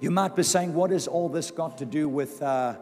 You might be saying, what has all this got to do with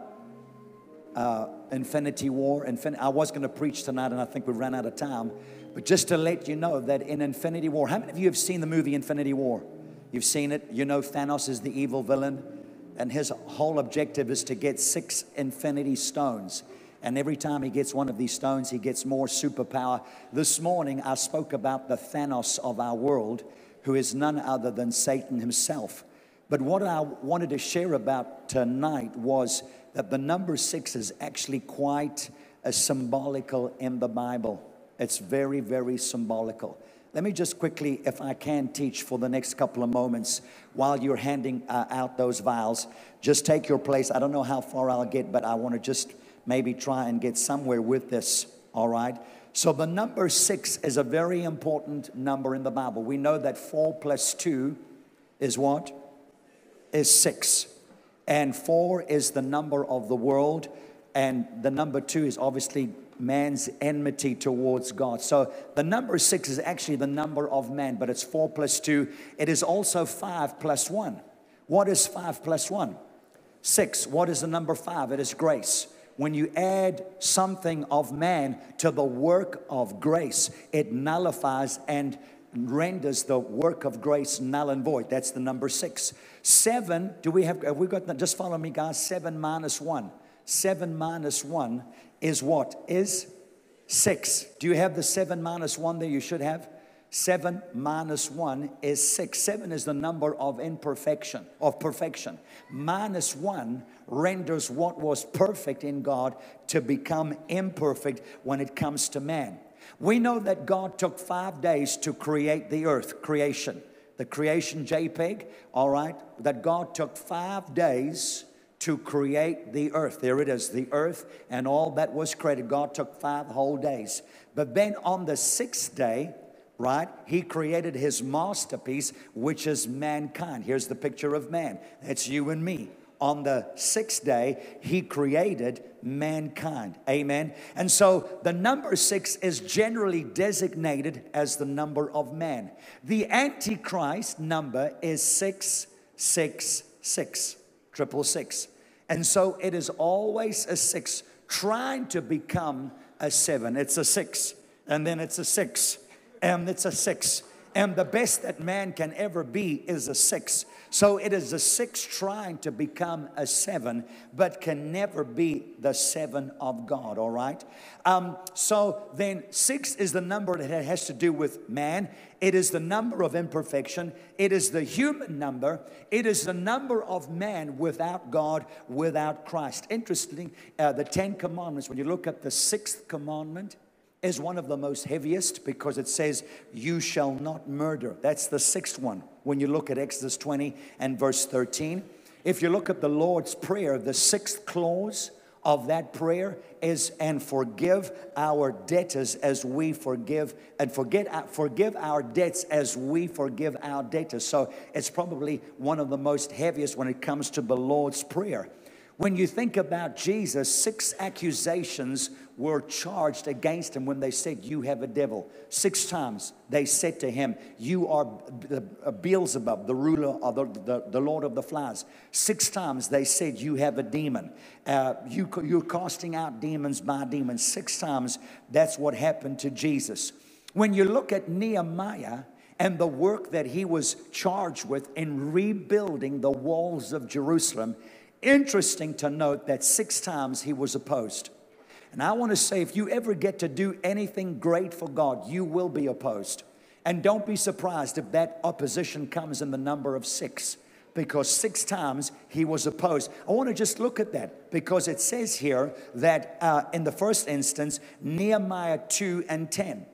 Infinity War? I was going to preach tonight, and I think we ran out of time. But just to let you know that in Infinity War, how many of you have seen the movie Infinity War? You've seen it. You know Thanos is the evil villain, and his whole objective is to get 6 Infinity Stones. And every time he gets one of these stones, he gets more superpower. This morning, I spoke about the Thanos of our world, who is none other than Satan himself. But what I wanted to share about tonight was that the number 6 is actually quite symbolical in the Bible. It's very, very symbolical. Let me just quickly, if I can, teach for the next couple of moments while you're handing out those vials. Just take your place. I don't know how far I'll get, but I want to just maybe try and get somewhere with this, all right? So the number 6 is a very important number in the Bible. We know that 4 plus 2 is what? Is 6. And 4 is the number of the world. And the number 2 is obviously man's enmity towards God. So the number 6 is actually the number of man, but it's 4 plus 2. It is also 5 plus 1. What is 5 plus 1? 6. What is the number 5? It is grace. When you add something of man to the work of grace, it nullifies and renders the work of grace null and void. That's the number 6. 7, have we got, just follow me guys, 7 minus 1. 7 minus 1 is what? Is 6. Do you have the 7 minus 1 there? You should have. 7 minus 1 is 6. 7 is the number of imperfection, of perfection. Minus 1 renders what was perfect in God to become imperfect when it comes to man. We know that God took 5 days to create the earth, creation. The creation JPEG, all right, that God took 5 days to create the earth. There it is, the earth and all that was created. God took 5 whole days. But then on the 6th day, right, he created his masterpiece, which is mankind. Here's the picture of man. That's you and me. On the 6th day, he created mankind. Amen. And so the number 6 is generally designated as the number of man. The Antichrist number is 666, 666. And so it is always a 6 trying to become a 7. It's a 6, and then it's a 6, and it's a 6. And the best that man can ever be is a 6. So it is a 6 trying to become a 7, but can never be the 7 of God, all right? So then 6 is the number that has to do with man. It is the number of imperfection. It is the human number. It is the number of man without God, without Christ. Interesting, the 10 Commandments, when you look at the 6th commandment, is one of the most heaviest because it says, you shall not murder. That's the 6th one when you look at Exodus 20 and verse 13. If you look at the Lord's Prayer, the 6th clause of that prayer is, and forgive our debtors as we forgive, and forgive our debts as we forgive our debtors. So it's probably one of the most heaviest when it comes to the Lord's Prayer. When you think about Jesus, 6 accusations were charged against him when they said, you have a devil. 6 times they said to him, you are Beelzebub, the ruler of the Lord of the Flies. 6 times they said, you have a demon. You're casting out demons by demons. 6 times that's what happened to Jesus. When you look at Nehemiah and the work that he was charged with in rebuilding the walls of Jerusalem, interesting to note that 6 times he was opposed. And I want to say, if you ever get to do anything great for God, you will be opposed. And don't be surprised if that opposition comes in the number of 6, because 6 times he was opposed. I want to just look at that, because it says here that in the first instance, Nehemiah 2 and 10.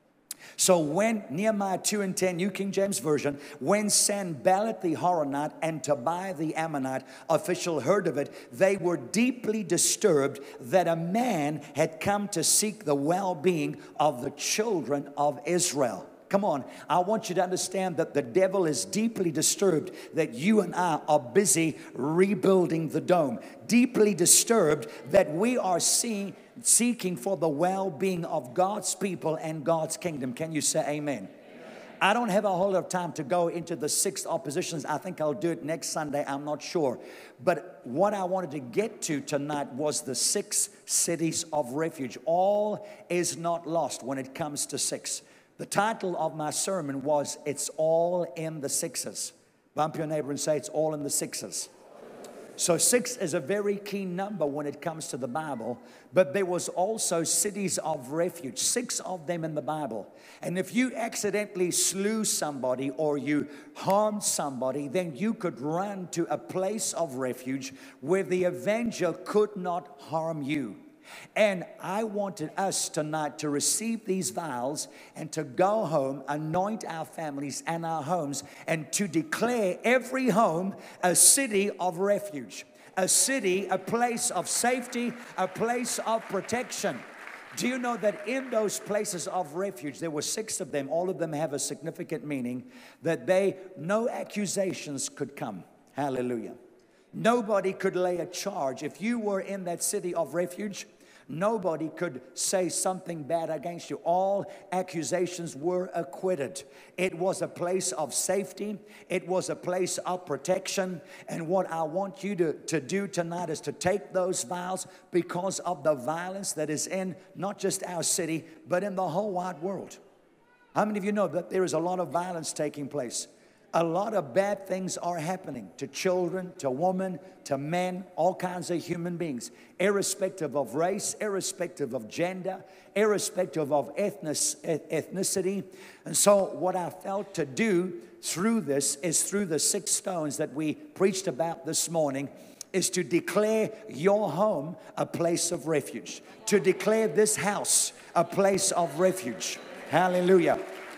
So when Nehemiah 2 and 10, New King James Version, when Sanballat the Horonite and Tobiah the Ammonite official heard of it, they were deeply disturbed that a man had come to seek the well-being of the children of Israel. Come on, I want you to understand that the devil is deeply disturbed that you and I are busy rebuilding the dome. Deeply disturbed that we are seeking for the well-being of God's people and God's kingdom. Can you say amen? I don't have a whole lot of time to go into the 6 oppositions. I think I'll do it next Sunday. I'm not sure. But what I wanted to get to tonight was the 6 cities of refuge. All is not lost when it comes to 6. The title of my sermon was, It's All in the Sixes. Bump your neighbor and say, it's all in the sixes. So 6 is a very key number when it comes to the Bible. But there was also cities of refuge, 6 of them in the Bible. And if you accidentally slew somebody or you harmed somebody, then you could run to a place of refuge where the avenger could not harm you. And I wanted us tonight to receive these vials and to go home, anoint our families and our homes, and to declare every home a city of refuge, a city, a place of safety, a place of protection. Do you know that in those places of refuge, there were 6 of them, all of them have a significant meaning, that no accusations could come. Hallelujah. Nobody could lay a charge. If you were in that city of refuge, nobody could say something bad against you. All accusations were acquitted. It was a place of safety. It was a place of protection. And what I want you to do tonight is to take those vials because of the violence that is in not just our city, but in the whole wide world. How many of you know that there is a lot of violence taking place? A lot of bad things are happening to children, to women, to men, all kinds of human beings, irrespective of race, irrespective of gender, irrespective of ethnicity. And so what I felt to do through this is through the 6 stones that we preached about this morning, is to declare your home a place of refuge, to declare this house a place of refuge. Hallelujah.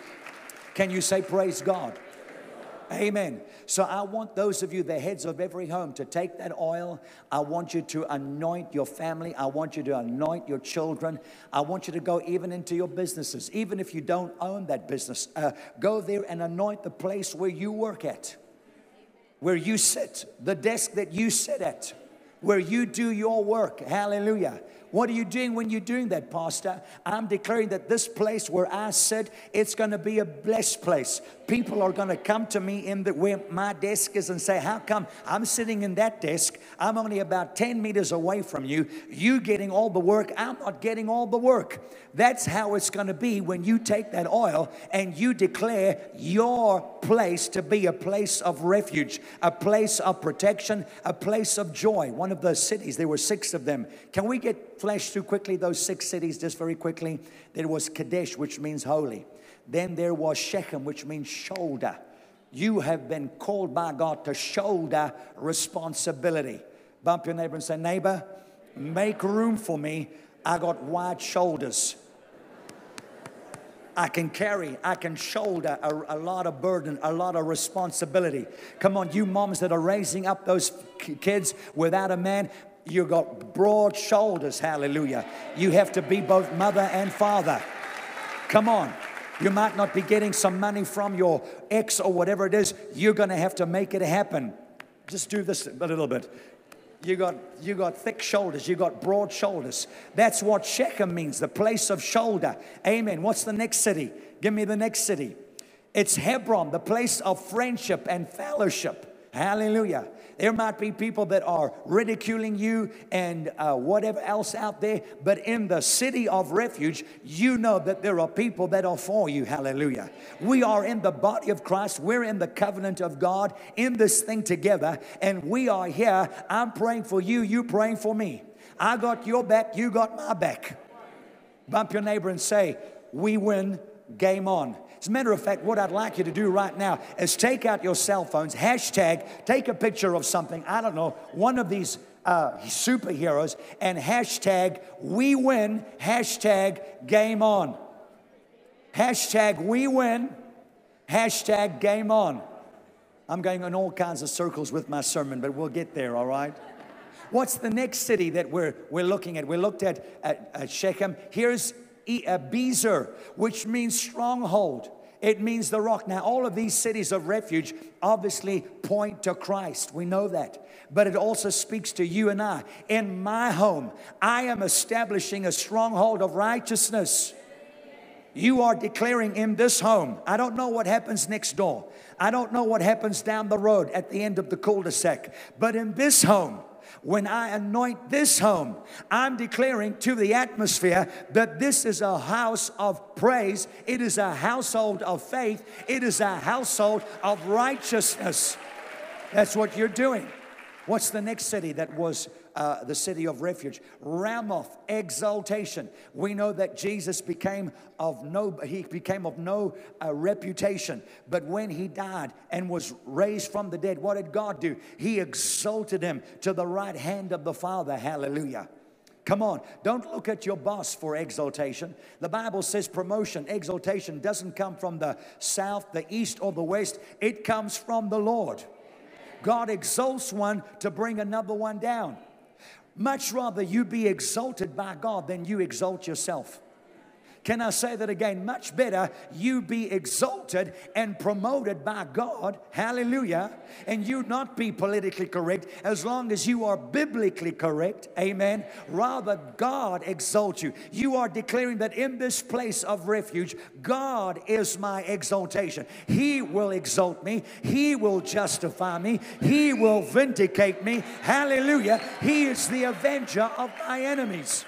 Can you say praise God? Amen. So I want those of you, the heads of every home, to take that oil. I want you to anoint your family. I want you to anoint your children. I want you to go even into your businesses. Even if you don't own that business, go there and anoint the place where you work at, where you sit, the desk that you sit at, where you do your work. Hallelujah. What are you doing when you're doing that, Pastor? I'm declaring that this place where I sit, it's going to be a blessed place. People are going to come to me where my desk is and say, how come I'm sitting in that desk? I'm only about 10 meters away from you. You getting all the work. I'm not getting all the work. That's how it's going to be when you take that oil and you declare your place to be a place of refuge, a place of protection, a place of joy. One of those cities, there were 6 of them. Can we flash through quickly those 6 cities just very quickly? There was Kadesh, which means holy. Then there was Shechem, which means shoulder. You have been called by God to shoulder responsibility. Bump your neighbor and say, neighbor, make room for me. I got wide shoulders. I can shoulder a lot of burden, a lot of responsibility. Come on, you moms that are raising up those kids without a man, you got broad shoulders, hallelujah. You have to be both mother and father. Come on. You might not be getting some money from your ex or whatever it is. You're going to have to make it happen. Just do this a little bit. You got thick shoulders. You got broad shoulders. That's what Shechem means, the place of shoulder. Amen. What's the next city? Give me the next city. It's Hebron, the place of friendship and fellowship. Hallelujah. There might be people that are ridiculing you and whatever else out there, but in the city of refuge, you know that there are people that are for you. Hallelujah. We are in the body of Christ. We're in the covenant of God, in this thing together, and we are here. I'm praying for you. You praying for me. I got your back. You got my back. Bump your neighbor and say, we win, game on. As a matter of fact, what I'd like you to do right now is take out your cell phones, hashtag, take a picture of something, I don't know, one of these superheroes, and hashtag, we win, hashtag, game on. Hashtag, we win, hashtag, game on. I'm going in all kinds of circles with my sermon, but we'll get there, all right? What's the next city that we're looking at? We looked at Shechem. Here's Bezer, which means stronghold. It means the rock. Now, all of these cities of refuge obviously point to Christ. We know that. But it also speaks to you and I. In my home, I am establishing a stronghold of righteousness. You are declaring in this home, I don't know what happens next door. I don't know what happens down the road at the end of the cul-de-sac. But in this home, when I anoint this home, I'm declaring to the atmosphere that this is a house of praise. It is a household of faith. It is a household of righteousness. That's what you're doing. What's the next city that was the city of refuge? Ramoth, exaltation. We know that Jesus became of no reputation. But when he died and was raised from the dead, what did God do? He exalted him to the right hand of the Father. Hallelujah. Come on, don't look at your boss for exaltation. The Bible says promotion, exaltation doesn't come from the south, the east, or the west. It comes from the Lord. God exalts one to bring another one down. Much rather you be exalted by God than you exalt yourself. Can I say that again? Much better you be exalted and promoted by God, hallelujah, and you not be politically correct as long as you are biblically correct, amen. Rather, God exalt you. You are declaring that in this place of refuge, God is my exaltation. He will exalt me. He will justify me. He will vindicate me, hallelujah. He is the avenger of my enemies.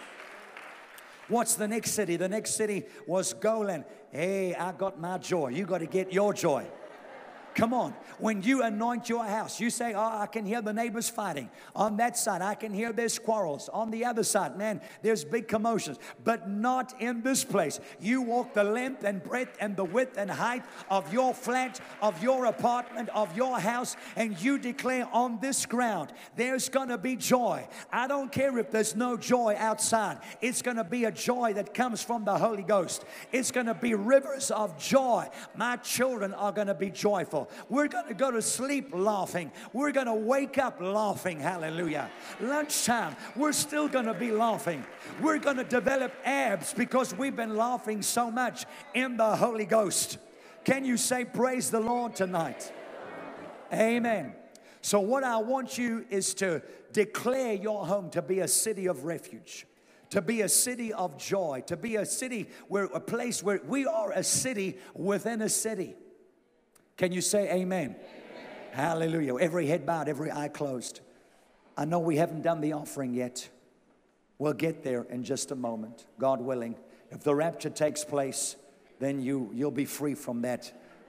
What's the next city? The next city was Golan. Hey, I got my joy. You got to get your joy. Come on. When you anoint your house, you say, oh, I can hear the neighbors fighting. On that side, I can hear there's quarrels. On the other side, man, there's big commotions. But not in this place. You walk the length and breadth and the width and height of your flat, of your apartment, of your house, and you declare on this ground, there's going to be joy. I don't care if there's no joy outside. It's going to be a joy that comes from the Holy Ghost. It's going to be rivers of joy. My children are going to be joyful. We're going to go to sleep laughing. We're going to wake up laughing. Hallelujah. Lunchtime, we're still going to be laughing. We're going to develop abs because we've been laughing so much in the Holy Ghost. Can you say praise the Lord tonight? Amen. So what I want you is to declare your home to be a city of refuge, to be a city of joy, to be a city where a place where we are a city within a city. Can you say amen? Amen? Hallelujah. Every head bowed, every eye closed. I know we haven't done the offering yet. We'll get there in just a moment, God willing. If the rapture takes place, then you'll be free from that.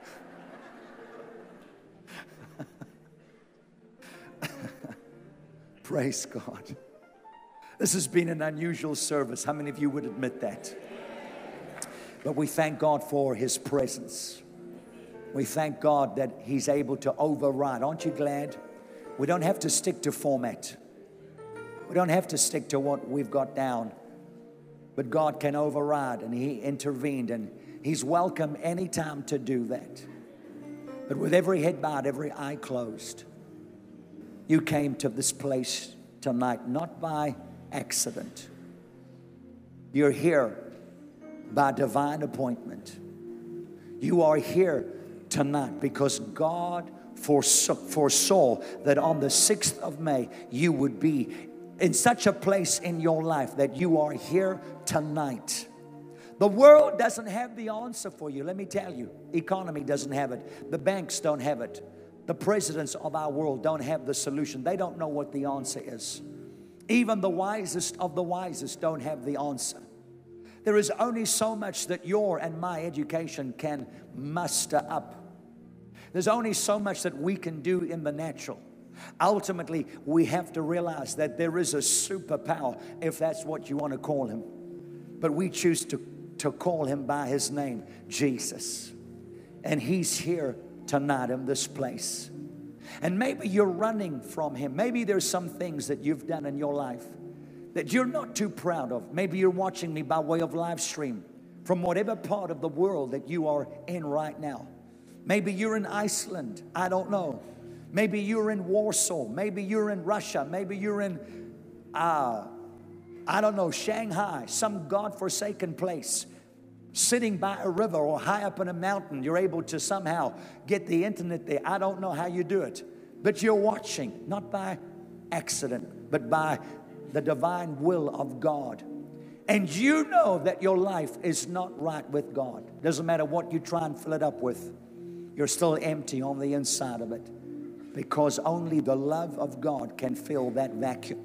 Praise God. This has been an unusual service. How many of you would admit that? But we thank God for His presence. We thank God that He's able to override. Aren't you glad? We don't have to stick to format. We don't have to stick to what we've got down. But God can override, and He intervened, and He's welcome anytime to do that. But with every head bowed, every eye closed, you came to this place tonight not by accident. You're here by divine appointment. You are here tonight because God foresaw that on the 6th of May you would be in such a place in your life that you are here tonight. The world doesn't have the answer for you. Let me tell you, economy doesn't have it. The banks don't have it. The presidents of our world don't have the solution. They don't know what the answer is. Even the wisest of the wisest don't have the answer. There is only so much that your and my education can muster up. There's only so much that we can do in the natural. Ultimately, we have to realize that there is a superpower, if that's what you want to call Him. But we choose to call Him by His name, Jesus. And He's here tonight in this place. And maybe you're running from Him. Maybe there's some things that you've done in your life that you're not too proud of. Maybe you're watching me by way of live stream from whatever part of the world that you are in right now. Maybe you're in Iceland. I don't know. Maybe you're in Warsaw. Maybe you're in Russia. Maybe you're in, I don't know, Shanghai, some God-forsaken place. Sitting by a river or high up in a mountain, you're able to somehow get the internet there. I don't know how you do it. But you're watching, not by accident, but by the divine will of God. and you know that your life is not right with God, doesn't matter what you try and fill it up with, you're still empty on the inside of it, because only the love of God can fill that vacuum.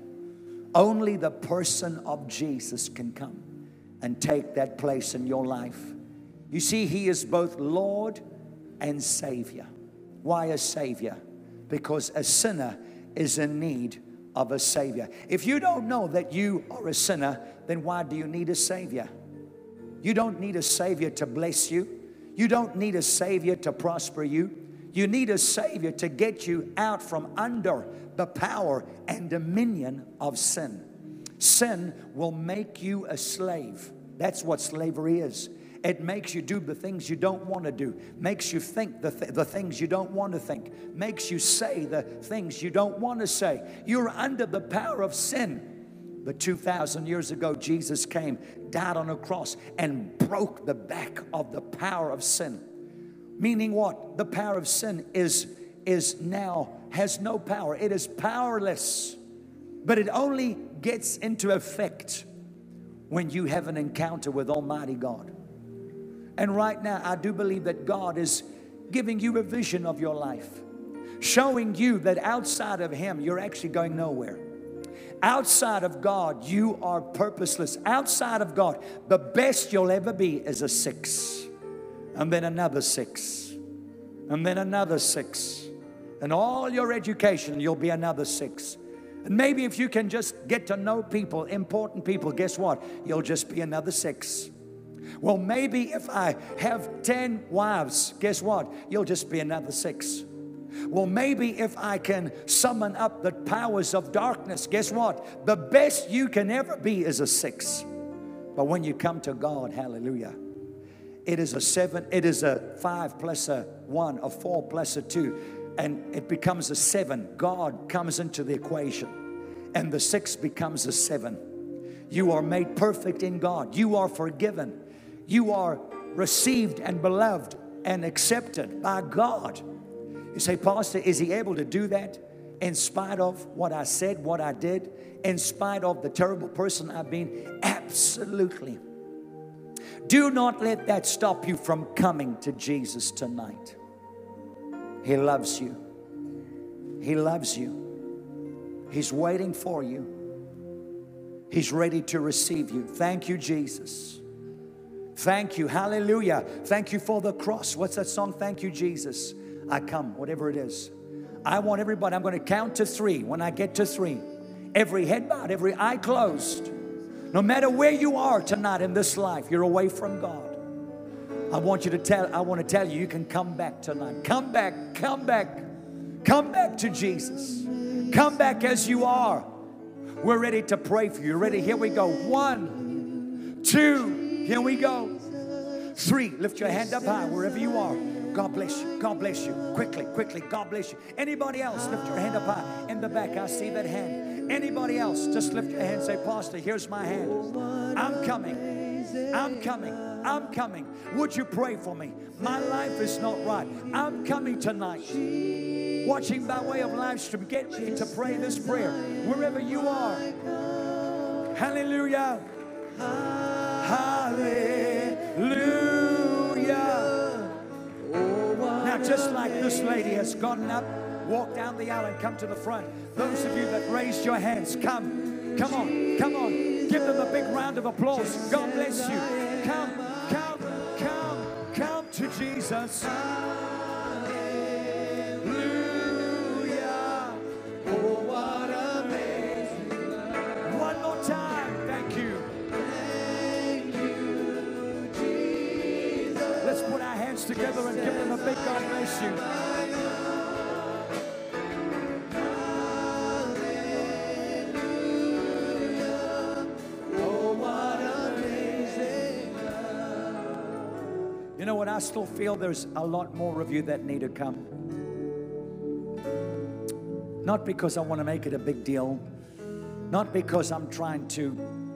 Only the person of Jesus can come and take that place in your life. You see, He is both Lord and Savior. Why a Savior? Because a sinner is in need of a Savior. If you don't know that you are a sinner, then why do you need a Savior? You don't need a Savior to bless you. You don't need a Savior to prosper you. You need a Savior to get you out from under the power and dominion of sin. Sin will make you a slave. That's what slavery is. It makes you do the things you don't want to do. Makes you think the things you don't want to think. Makes you say the things you don't want to say. You're under the power of sin. But 2,000 years ago, Jesus came, died on a cross, and broke the back of the power of sin. Meaning what? The power of sin is now has no power. It is powerless. But it only gets into effect when you have an encounter with Almighty God. And right now, I do believe that God is giving you a vision of your life, showing you that outside of Him, you're actually going nowhere. Outside of God, you are purposeless. Outside of God, the best you'll ever be is a 6. And then another 6. And then another 6. And all your education, you'll be another 6. And maybe if you can just get to know people, important people, guess what? You'll just be another 6. Well, maybe if I have 10 wives, guess what? You'll just be another 6. Well, maybe if I can summon up the powers of darkness, guess what? The best you can ever be is a 6. But when you come to God, hallelujah, it is a 7, it is a 5 plus a 1, a 4 plus a 2, and it becomes a 7. God comes into the equation, and the 6 becomes a 7. You are made perfect in God. You are forgiven. You are received and beloved and accepted by God. You say, Pastor, is He able to do that in spite of what I said, what I did, in spite of the terrible person I've been? Absolutely. Do not let that stop you from coming to Jesus tonight. He loves you. He loves you. He's waiting for you. He's ready to receive you. Thank you, Jesus. Thank you. Hallelujah. Thank you for the cross. What's that song? Thank you, Jesus. I come, whatever it is. I want everybody, I'm going to count to 3. When I get to 3, every head bowed, every eye closed. No matter where you are tonight in this life, you're away from God. I want to tell you, you can come back tonight. Come back, come back. Come back to Jesus. Come back as you are. We're ready to pray for you. Ready? Here we go. 1, 2, here we go. 3, lift your hand up high wherever you are. God bless you. God bless you. Quickly, quickly. God bless you. Anybody else, lift your hand up high. In the back, I see that hand. Anybody else, just lift your hand and say, Pastor, here's my hand. I'm coming. I'm coming. I'm coming. Would you pray for me? My life is not right. I'm coming tonight. Watching by way of live stream, get me to pray this prayer wherever you are. Hallelujah. Hallelujah. Now, just like this lady has gotten up, walked down the aisle and come to the front, those of you that raised your hands, come on, come on. Give them a big round of applause. God bless you. Come to Jesus. Hallelujah. Oh, what amazing love. One more time. Thank you. Thank you, Jesus. Let's put our hands together and give them a big God bless you. You know what? I still feel there's a lot more of you that need to come. Not because I want to make it a big deal. Not because I'm trying to,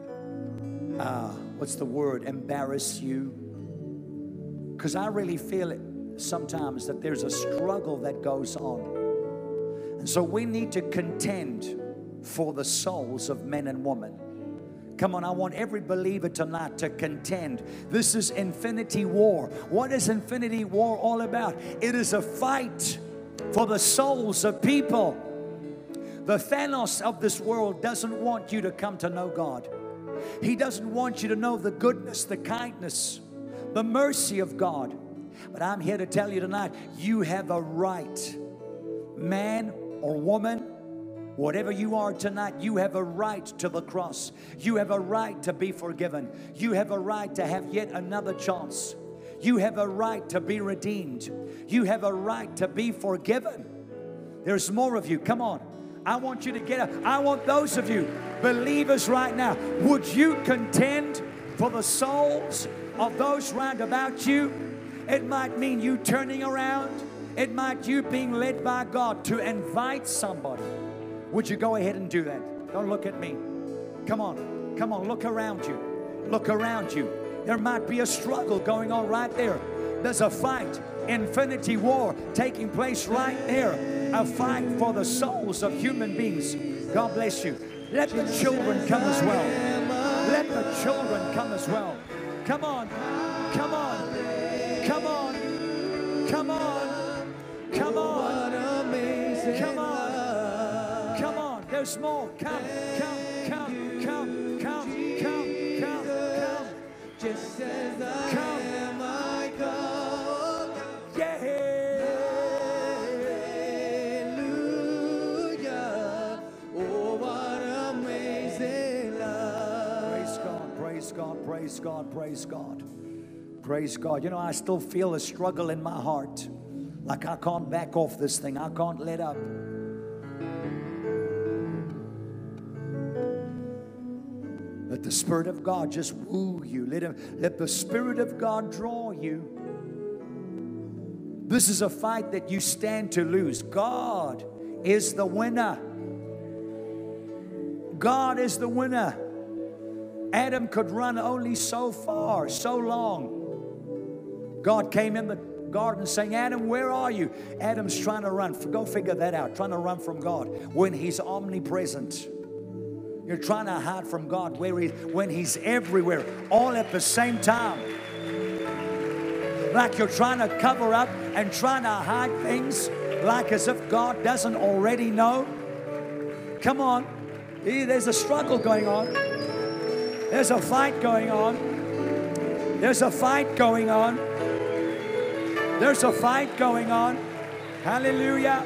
embarrass you. Because I really feel it sometimes that there's a struggle that goes on. And so we need to contend for the souls of men and women. Come on, I want every believer tonight to contend. This is Infinity War. What is Infinity War all about? It is a fight for the souls of people. The Thanos of this world doesn't want you to come to know God. He doesn't want you to know the goodness, the kindness, the mercy of God. But I'm here to tell you tonight, you have a right, man or woman, whatever you are tonight, you have a right to the cross. You have a right to be forgiven. You have a right to have yet another chance. You have a right to be redeemed. You have a right to be forgiven. There's more of you. Come on. I want you to get up. I want those of you, believers right now, would you contend for the souls of those round about you? It might mean you turning around. It might you being led by God to invite somebody. Would you go ahead and do that? Don't look at me. Come on. Come on. Look around you. Look around you. There might be a struggle going on right there. There's a fight, Infinity War taking place right there. A fight for the souls of human beings. God bless you. Let the children come as well. Let the children come as well. Come on. Come on. Come on. Come on. Come on. Come on. Come on. There's more. Come. Just as I am, I come. Yeah. Hallelujah. Oh, what amazing love. Praise God, praise God, praise God, praise God. Praise God. You know, I still feel a struggle in my heart. Like I can't back off this thing. I can't let up. Let the Spirit of God just woo you. Let the Spirit of God draw you. This is a fight that you stand to lose. God is the winner. God is the winner. Adam could run only so far, so long. God came in the garden saying, Adam, where are you? Adam's trying to run. Go figure that out. Trying to run from God when He's omnipresent. You're trying to hide from God when He's everywhere, all at the same time. Like you're trying to cover up and trying to hide things, like as if God doesn't already know. Come on. There's a struggle going on. There's a fight going on. There's a fight going on. There's a fight going on. Hallelujah.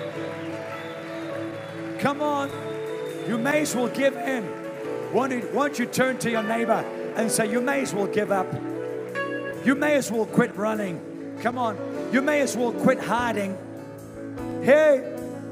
Come on. You may as well give in. Why don't you turn to your neighbor and say, you may as well give up. You may as well quit running. Come on. You may as well quit hiding. Hey.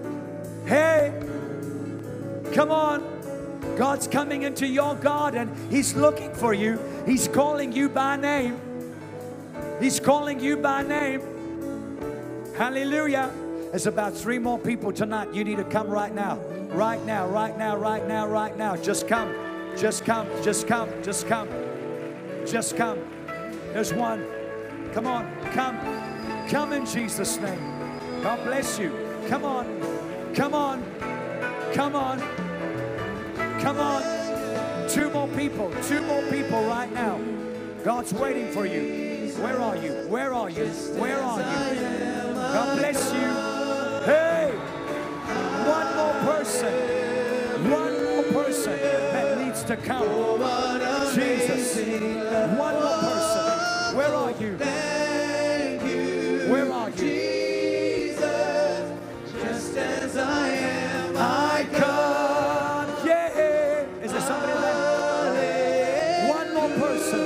Come on. God's coming into your garden. He's looking for you. He's calling you by name. He's calling you by name. Hallelujah. There's about 3 more people tonight. You need to come right now. Right now, right now, right now, right now. Just come. Just come. Just come. Just come. Just come. There's one. Come on. Come. Come in Jesus' name. God bless you. Come on. Come on. Come on. Come on. 2 more people. 2 more people right now. God's waiting for you. Where are you? Where are you? Where are you? God bless you. Hey! One more person. One more person that needs to come. Jesus. One more person. Where are you? Where are you? Jesus, just as I am, I come. Yeah. Is there somebody there? One more person.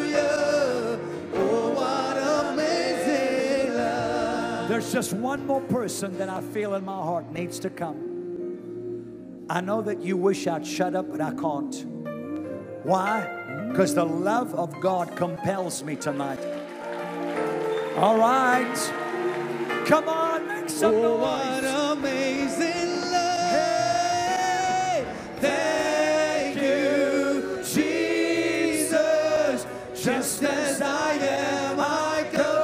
Oh, what amazing love. There's just one more person that I feel in my heart needs to come. I know that you wish I'd shut up, but I can't. Why? Because the love of God compels me tonight. All right. Come on, make some noise. What amazing love. Thank you, Jesus. Just as I am, I come.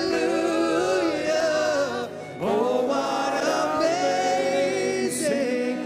Hallelujah. Oh, what amazing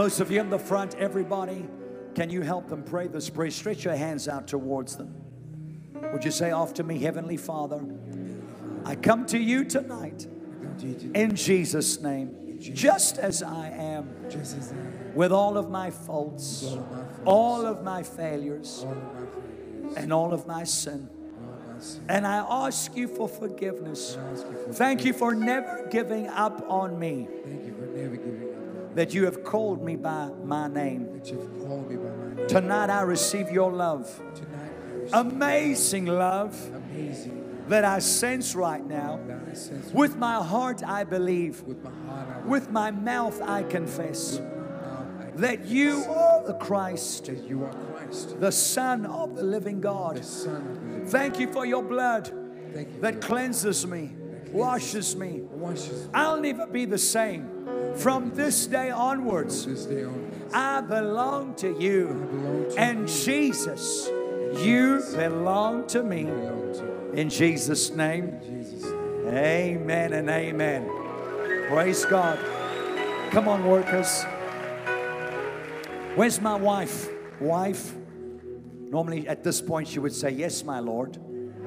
Those of you in the front, everybody, can you help them pray this prayer? Stretch your hands out towards them. Would you say after me, Heavenly Father, I come to you tonight in Jesus' name, just as I am, with all of my faults, all of my failures, and all of my sin. And I ask you for forgiveness. Thank you for never giving up on me. That you have called me by my name. Tonight I receive your love. Amazing love that I sense right now. With my heart I believe. With my mouth I confess that you are the Christ, the Son of the living God. Thank you for your blood that cleanses me, washes me. I'll never be the same. From this day onwards, I belong to you. And Jesus, you belong to me. In Jesus' name, amen and amen. Praise God. Come on, workers. Where's my wife? Wife? Normally at this point she would say, yes, my Lord.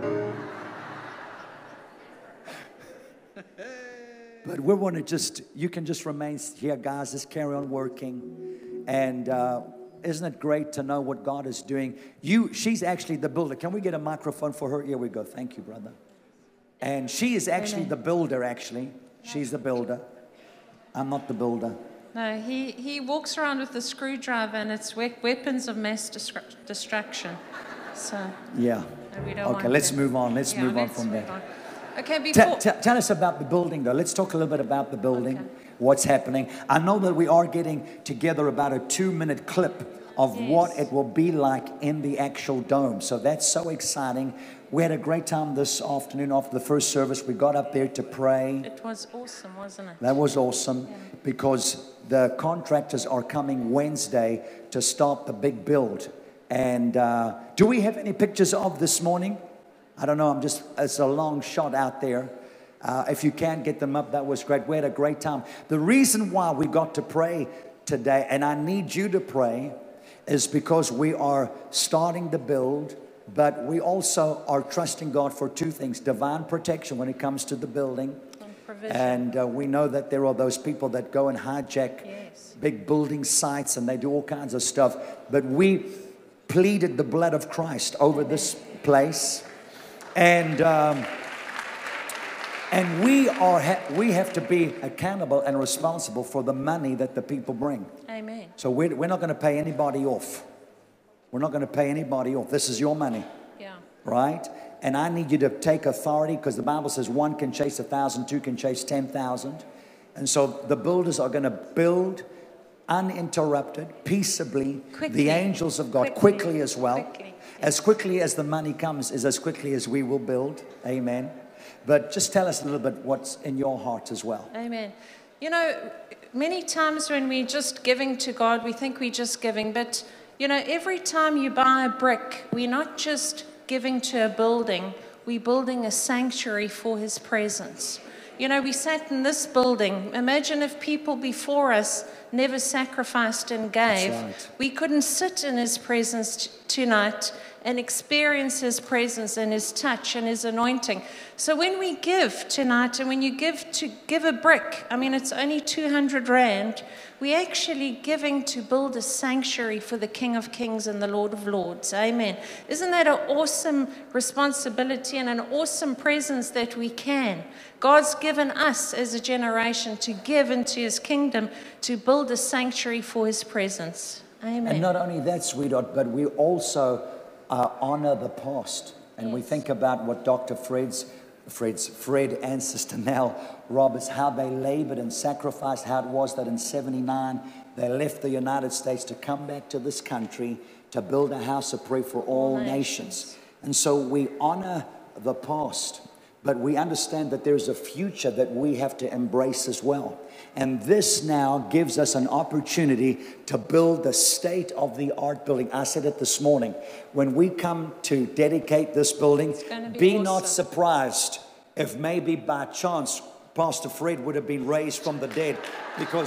But we want to just, you can just remain here, guys. Just carry on working. And isn't it great to know what God is doing? She's actually the builder. Can we get a microphone for her? Here we go. Thank you, brother. And she is actually the builder, actually. She's the builder. I'm not the builder. No, he walks around with a screwdriver and it's weapons of mass destruction. So yeah. No, we don't okay, let's move on. Let's move on from there. Okay, before... Tell us about the building, though. Let's talk a little bit about the building, what's happening. I know that we are getting together about a 2-minute clip of what it will be like in the actual dome. So that's so exciting. We had a great time this afternoon after the first service. We got up there to pray. It was awesome, wasn't it? That was awesome because the contractors are coming Wednesday to start the big build. And do we have any pictures of this morning? I don't know. It's a long shot out there. If you can't get them up, that was great. We had a great time. The reason why we got to pray today, and I need you to pray, is because we are starting the build, but we also are trusting God for two things: divine protection when it comes to the building. And we know that there are those people that go and hijack big building sites and they do all kinds of stuff. But we pleaded the blood of Christ over this place. And we have to be accountable and responsible for the money that the people bring. Amen. So we're not going to pay anybody off. We're not going to pay anybody off. This is your money. Yeah. Right? And I need you to take authority, because the Bible says 1 can chase 1,000, 2 can chase 10,000. And so the builders are going to build uninterrupted, peaceably, the angels of God, quickly as well. As quickly as the money comes is as quickly as we will build. Amen. But just tell us a little bit what's in your heart as well. Amen. You know, many times when we're just giving to God, we think we're just giving. But, you know, every time you buy a brick, we're not just giving to a building. We're building a sanctuary for His presence. You know, we sat in this building. Imagine if people before us never sacrificed and gave. That's right. We couldn't sit in His presence tonight and experience His presence and His touch and His anointing. So when we give tonight, and when you give a brick, I mean, it's only 200 Rand, we're actually giving to build a sanctuary for the King of Kings and the Lord of Lords. Amen. Isn't that an awesome responsibility and an awesome presence that we can? God's given us as a generation to give into His kingdom, to build a sanctuary for His presence. Amen. And not only that, sweetheart, but we also honor the past. And we think about what Dr. Fred and Sister Nell Roberts, how they labored and sacrificed, how it was that in 79 they left the United States to come back to this country to build a house of prayer for all nations. And so we honor the past, but we understand that there's a future that we have to embrace as well. And this now gives us an opportunity to build the state-of-the-art building. I said it this morning. When we come to dedicate this building, be not surprised if maybe by chance Pastor Fred would have been raised from the dead, because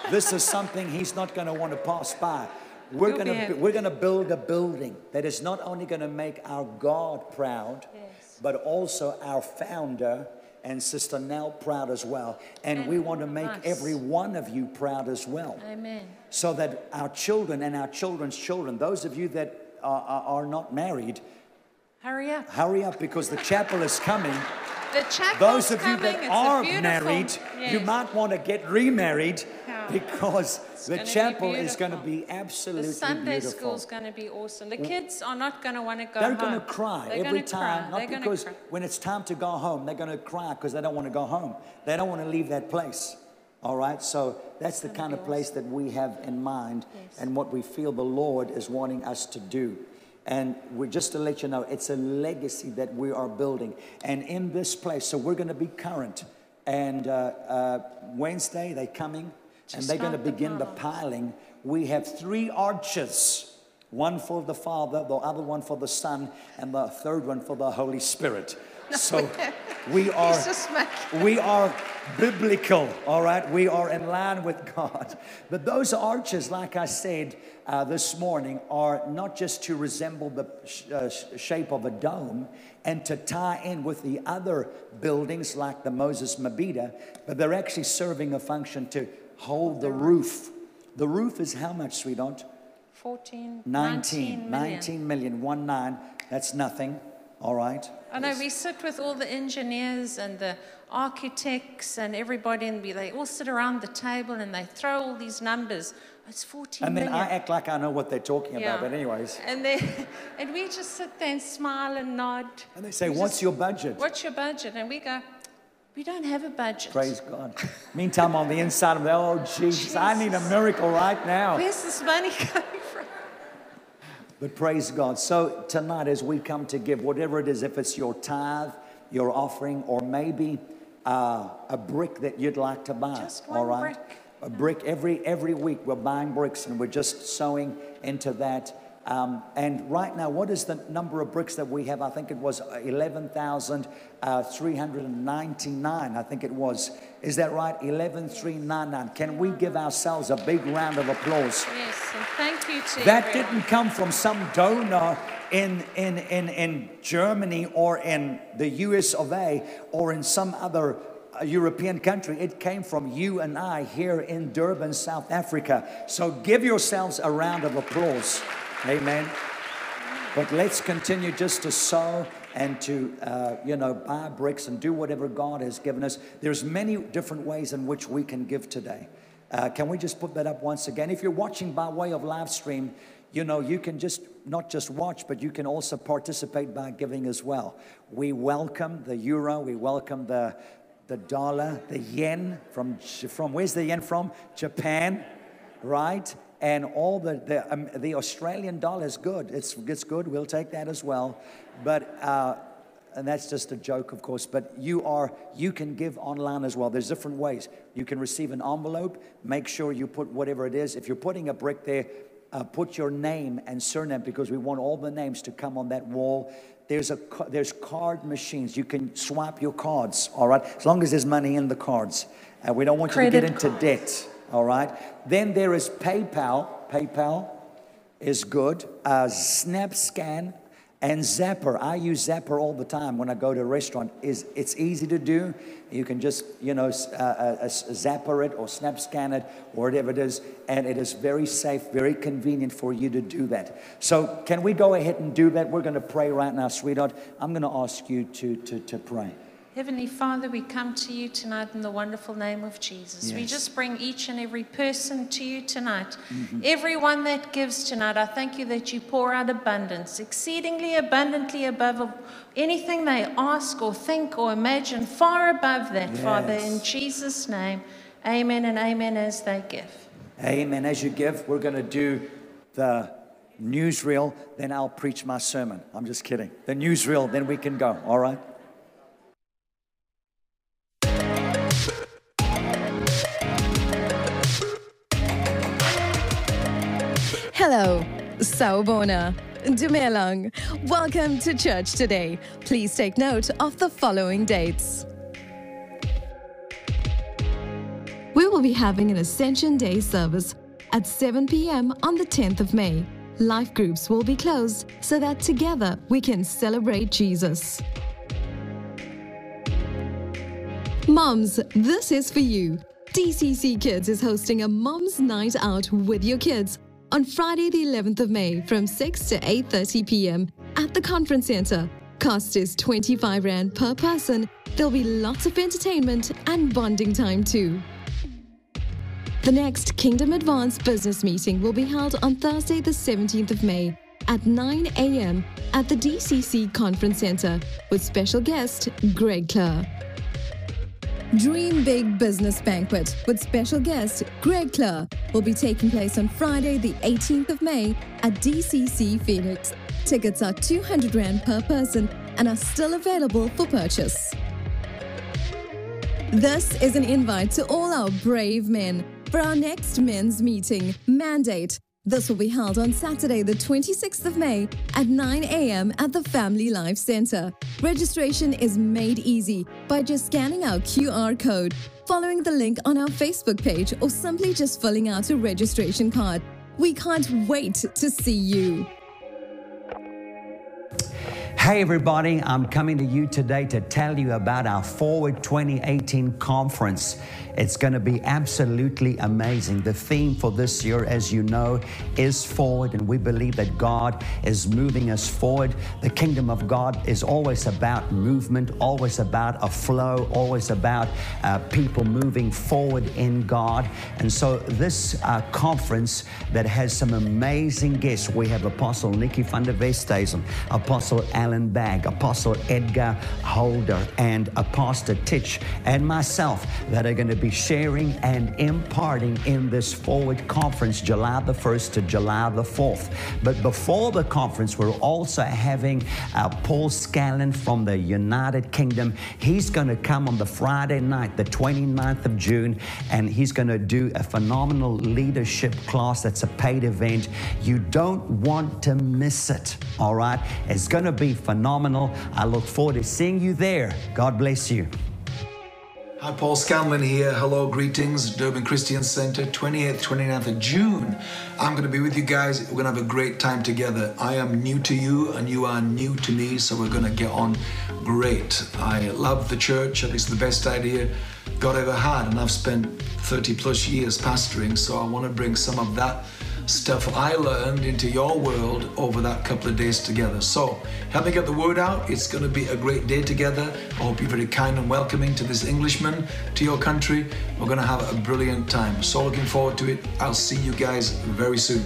This is something he's not going to want to pass by. We're You'll be happy. going to build a building that is not only going to make our God proud, Yes. but also our founder and Sister Nell proud as well. And we want to make Nice. every one of you proud as well. Amen. So that our children and our children's children, those of you that are not married, Hurry up. hurry up because the chapel is coming. The chapel's Those of you coming. that It's are a beautiful- married, you Yes. might want to get remarried Yeah. because the gonna be chapel is going to beautiful. be absolutely The Sunday beautiful. school's going to be awesome. The kids are not going to want to go They're home. going to cry They're every gonna time, cry. not They're gonna because cry. when it's time to go home, they're going to cry because they don't want to go home. They don't want to leave that place. All right, so that's the kind of place that we have in mind and what we feel the Lord is wanting us to do. And we're just to let you know, it's a legacy that we are building. And in this place, so we're going to be current. And Wednesday, they're coming, and they're going to start the begin the piling. We have 3 arches. One for the Father, the other one for the Son, and the third one for the Holy Spirit. So we are, He's just making- we are biblical, all right? We are in line with God. But those arches, like I said this morning, are not just to resemble the shape of a dome and to tie in with the other buildings like the Moses Mabida, but they're actually serving a function to hold the roof. The roof is how much, sweetheart? 19 million, 19. That's nothing, all right? I know we sit with all the engineers and the architects and everybody, and they all sit around the table and they throw all these numbers. It's 14 And then million. I act like I know what they're talking about, but anyways. And we just sit there and smile and nod. And they say, We what's just- your budget? What's your budget? And we go, we don't have a budget. Praise God. Meantime, on the inside of them, oh, Jesus, I need a miracle right now. Where's this money coming from? But praise God. So tonight as we come to give, whatever it is, if it's your tithe, your offering, or maybe a brick that you'd like to buy. Just one all right? brick. A brick. Every week we're buying bricks and we're just sowing into that. And right now, what is the number of bricks that we have? I think it was 11,399. I think it was. Is that right? 11,399. Can we give ourselves a big round of applause? Yes, and thank you to That everyone. didn't come from some donor in Germany or in the US of A or in some other European country. It came from you and I here in Durban, South Africa. So give yourselves a round of applause. Amen. But let's continue just to sow and to, buy bricks and do whatever God has given us. There's many different ways in which we can give today. Can we just put that up once again? If you're watching by way of live stream, you can just not just watch, but you can also participate by giving as well. We welcome the euro. We welcome the dollar, the yen from where's the yen from? Japan, right? And all the Australian dollar is good. It's good. We'll take that as well. But and that's just a joke, of course. But you can give online as well. There's different ways. You can receive an envelope. Make sure you put whatever it is. If you're putting a brick there, put your name and surname because we want all the names to come on that wall. There's card machines. You can swipe your cards. All right, as long as there's money in the cards. We don't want you to get into debt. All right. Then there is PayPal. PayPal is good. SnapScan and Zapper. I use Zapper all the time when I go to a restaurant. It's easy to do. You can just Zapper it or SnapScan it or whatever it is, and it is very safe, very convenient for you to do that. So can we go ahead and do that? We're going to pray right now, sweetheart. I'm going to ask you to pray. Heavenly Father, we come to you tonight in the wonderful name of Jesus. We Yes. just bring each and every person to you tonight. Everyone that gives tonight, I thank you that you pour out abundance, exceedingly abundantly above anything they ask or think or imagine, far above that, Yes. Father, in Jesus' name. Amen and amen as they give. Amen. As you give, we're going to do the newsreel, then I'll preach my sermon. I'm just kidding. The newsreel, then we can go. All right? Hello, Sawubona, Dumelang. Welcome to church today. Please take note of the following dates. we will be having an Ascension Day service at 7 p.m. on the 10th of May. Life groups will be closed so that together we can celebrate Jesus. Moms, this is for you. DCC Kids is hosting a Mom's Night Out with your kids on Friday the 11th of May from 6 to 8:30 p.m. at the Conference Center. Cost is 25 Rand per person. There'll be lots of entertainment and bonding time too. The next Kingdom Advance business meeting will be held on Thursday the 17th of May at 9 a.m. at the DCC Conference Center with special guest Greg Clure. Dream Big Business Banquet with special guest Greg Clure will be taking place on Friday the 18th of May at DCC Phoenix. Tickets are 200 Rand per person and are still available for purchase. This is an invite to all our brave men for our next men's meeting, Mandate. This will be held on Saturday, the 26th of May at 9 a.m. at the Family Life Center. Registration is made easy by just scanning our QR code, following the link on our Facebook page, or simply just filling out a registration card. We can't wait to see you. Hey everybody, I'm coming to you today to tell you about our Forward 2018 conference. It's going to be absolutely amazing. The theme for this year, as you know, is forward, and we believe that God is moving us forward. The kingdom of God is always about movement, always about a flow, always about people moving forward in God. And so this conference that has some amazing guests, we have Apostle Nikki van der Westhuizen, Apostle Alan Bagg, Apostle Edgar Holder, and Pastor Titch, and myself that are going to be sharing and imparting in this Forward Conference, July the 1st to July the 4th. But before the conference, we're also having Paul Scallon from the United Kingdom. He's going to come on the Friday night, the 29th of June, and he's going to do a phenomenal leadership class. That's a paid event. You don't want to miss it, all right? It's going to be phenomenal. I look forward to seeing you there. God bless you. Hi, Paul Scanlon here. Hello, greetings. Durban Christian Center, 28th, 29th of June. I'm going to be with you guys. We're going to have a great time together. I am new to you and you are new to me, so we're going to get on great. I love the church. I think it's the best idea God ever had, and I've spent 30 plus years pastoring, so I want to bring some of that stuff I learned into your world over that couple of days together. So help me get the word out. It's going to be a great day together. I hope you're very kind and welcoming to this Englishman, to your country. We're going to have a brilliant time. So looking forward to it. I'll see you guys very soon.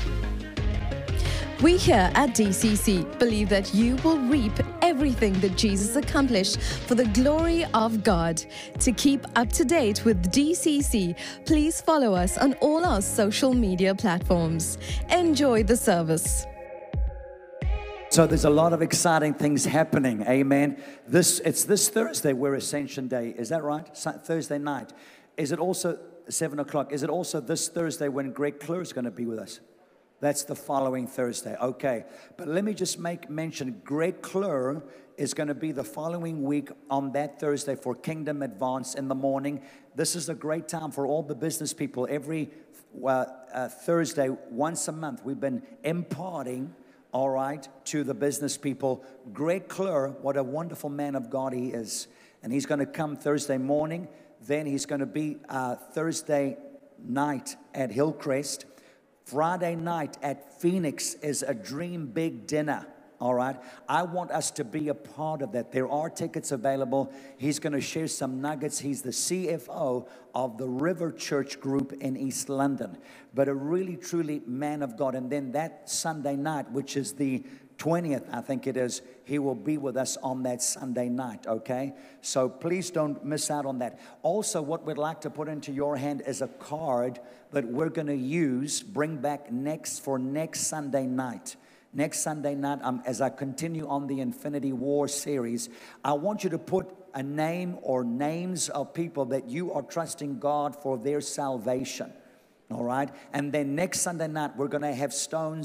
We here at DCC believe that you will reap everything that Jesus accomplished for the glory of God. To keep up to date with DCC, please follow us on all our social media platforms. Enjoy the service. So there's a lot of exciting things happening, amen. It's this Thursday, we're Ascension Day, is that right? Thursday night. Is it also 7 o'clock? Is it also this Thursday when Greg Clure is going to be with us? That's the following Thursday. Okay. But let me just make mention, Greg Clure is going to be the following week on that Thursday for Kingdom Advance in the morning. This is a great time for all the business people. Every Thursday, once a month, we've been imparting, all right, to the business people. Greg Clure, what a wonderful man of God he is. And he's going to come Thursday morning. Then he's going to be Thursday night at Hillcrest. Friday night at Phoenix is a Dream Big dinner, all right? I want us to be a part of that. There are tickets available. He's going to share some nuggets. He's the CFO of the River Church Group in East London, but a really, truly man of God. And then that Sunday night, which is the 20th, I think it is, he will be with us on that Sunday night, okay? So please don't miss out on that. Also, what we'd like to put into your hand is a card that we're going to use, bring back next Sunday night. Next Sunday night, as I continue on the Infinity War series, I want you to put a name or names of people that you are trusting God for their salvation, all right? And then next Sunday night, we're going to have stones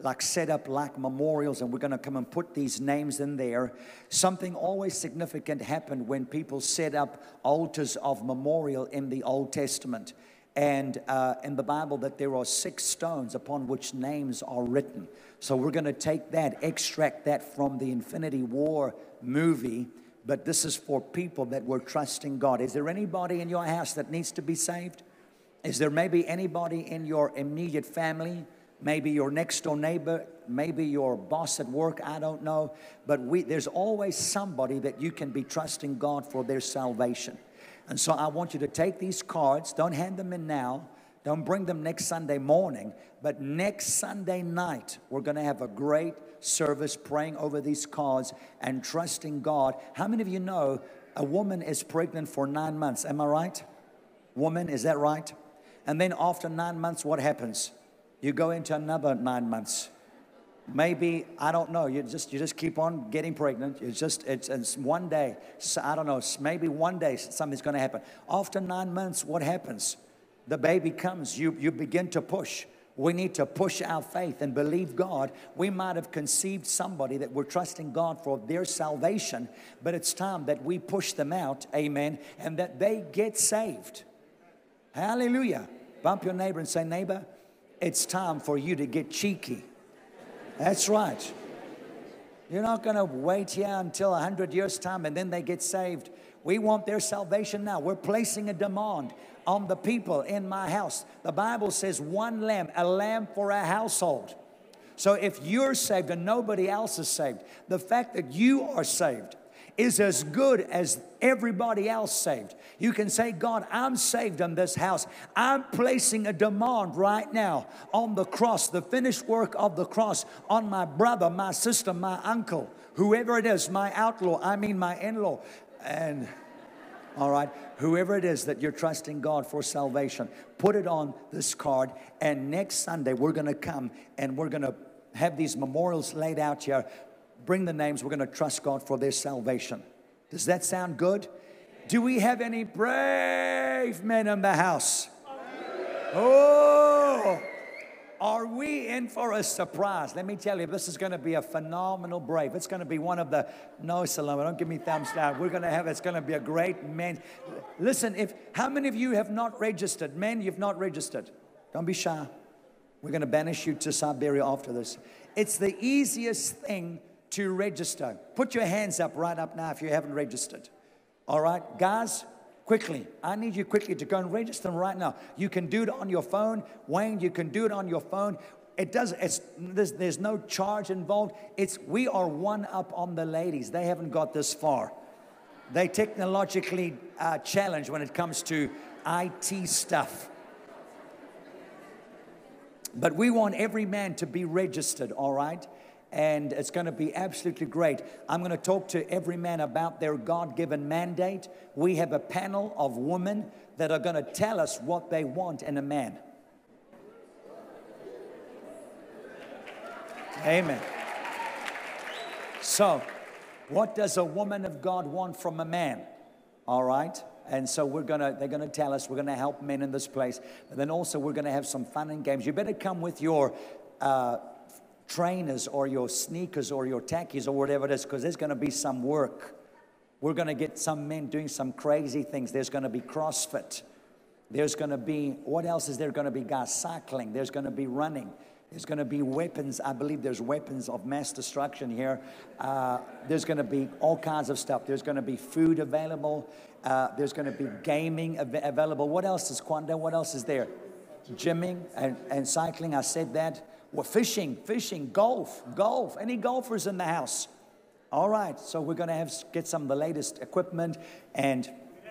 like set up like memorials, and we're going to come and put these names in there. Something always significant happened when people set up altars of memorial in the Old Testament. And in the Bible, that there are 6 stones upon which names are written. So we're going to take that, extract that from the Infinity War movie. But this is for people that were trusting God. Is there anybody in your house that needs to be saved? Is there maybe anybody in your immediate family? Maybe your next door neighbor, maybe your boss at work, I don't know. But there's always somebody that you can be trusting God for their salvation. And so I want you to take these cards. Don't hand them in now. Don't bring them next Sunday morning. But next Sunday night, we're going to have a great service praying over these cards and trusting God. How many of you know a woman is pregnant for 9 months? Am I right? Woman, is that right? And then after 9 months, what happens? You go into another 9 months. Maybe, I don't know, you just keep on getting pregnant. It's one day, so I don't know, maybe one day something's going to happen. After 9 months, what happens? The baby comes, you begin to push. We need to push our faith and believe God. We might have conceived somebody that we're trusting God for their salvation, but it's time that we push them out, amen, and that they get saved. Hallelujah. Bump your neighbor and say, neighbor, it's time for you to get cheeky. That's right. You're not going to wait here until 100 years' time and then they get saved. We want their salvation now. We're placing a demand on the people in my house. The Bible says one lamb, a lamb for a household. So if you're saved and nobody else is saved, the fact that you are saved is as good as everybody else saved. You can say, God, I'm saved in this house. I'm placing a demand right now on the cross, the finished work of the cross, on my brother, my sister, my uncle, whoever it is, my outlaw, my in-law, and all right, whoever it is that you're trusting God for salvation, put it on this card, and next Sunday we're going to come and we're going to have these memorials laid out here. Bring the names. We're going to trust God for their salvation. Does that sound good? Do we have any brave men in the house? Oh, are we in for a surprise? Let me tell you, this is going to be a phenomenal brave. It's going to be one of the, no, Salome, don't give me thumbs down. We're going to have, it's going to be a great man. Listen, how many of you have not registered? Men, you've not registered. Don't be shy. We're going to banish you to Siberia after this. It's the easiest thing to register. Put your hands up right up now if you haven't registered. All right, guys, quickly. I need you quickly to go and register them right now. You can do it on your phone. Wayne, you can do it on your phone. There's no charge involved. We are one up on the ladies. They haven't got this far. They technologically challenged when it comes to IT stuff. But we want every man to be registered, all right? And it's going to be absolutely great. I'm going to talk to every man about their God-given mandate. We have a panel of women that are going to tell us what they want in a man. Amen. So, what does a woman of God want from a man? All right? And so they're going to tell us. We're going to help men in this place. And then also we're going to have some fun and games. You better come with your trainers or your sneakers or your tackies or whatever it is, because there's going to be some work. We're going to get some men doing some crazy things. There's going to be CrossFit. There's going to be, what else is there going to be, guys? Cycling. There's going to be running. There's going to be weapons. I believe there's weapons of mass destruction here. There's going to be all kinds of stuff. There's going to be food available. There's going to be gaming available. What else is Kwanda? What else is there? Gymming and cycling. I said that. Well, fishing, golf. Any golfers in the house? All right. So we're going to get some of the latest equipment. And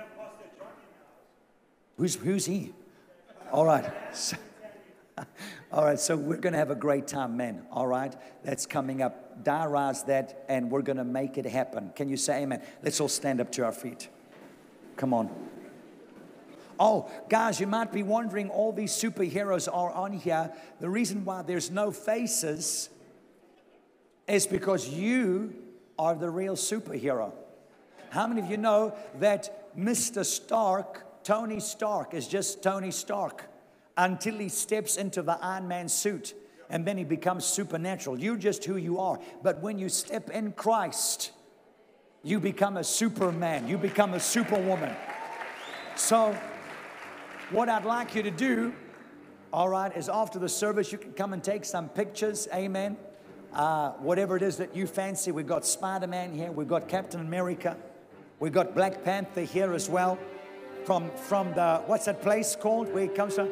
who's he? All right. All right, so we're going to have a great time, men. All right, that's coming up. Diarize that, and we're going to make it happen. Can you say amen? Let's all stand up to our feet. Come on. Oh, guys, you might be wondering, all these superheroes are on here. The reason why there's no faces is because you are the real superhero. How many of you know that Mr. Stark, Tony Stark, is just Tony Stark until he steps into the Iron Man suit and then he becomes supernatural. You're just who you are. But when you step in Christ, you become a superman. You become a superwoman. So what I'd like you to do, all right, is after the service, you can come and take some pictures. Amen. Whatever it is that you fancy. We've got Spider-Man here. We've got Captain America. We've got Black Panther here as well. From the, what's that place called? Where it comes from?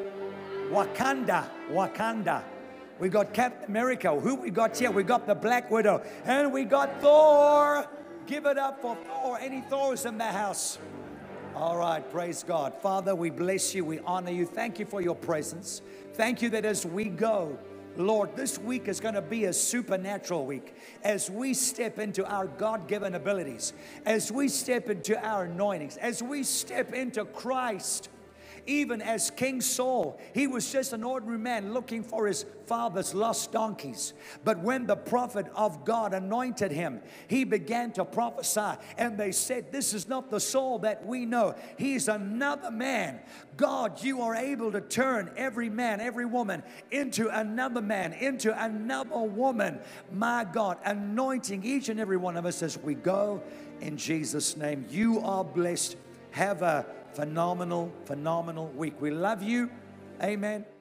Wakanda. We got Captain America. Who we got here? We got the Black Widow. And we got Thor. Give it up for Thor. Any Thors in the house? All right, praise God. Father, we bless you. We honor you. Thank you for your presence. Thank you that as we go, Lord, this week is going to be a supernatural week. As we step into our God-given abilities, as we step into our anointings, as we step into Christ. Even as King Saul, he was just an ordinary man looking for his father's lost donkeys. But when the prophet of God anointed him, he began to prophesy. And they said, this is not the Saul that we know. He's another man. God, you are able to turn every man, every woman into another man, into another woman. My God, anointing each and every one of us as we go in Jesus' name. You are blessed. Have a phenomenal week. We love you. Amen.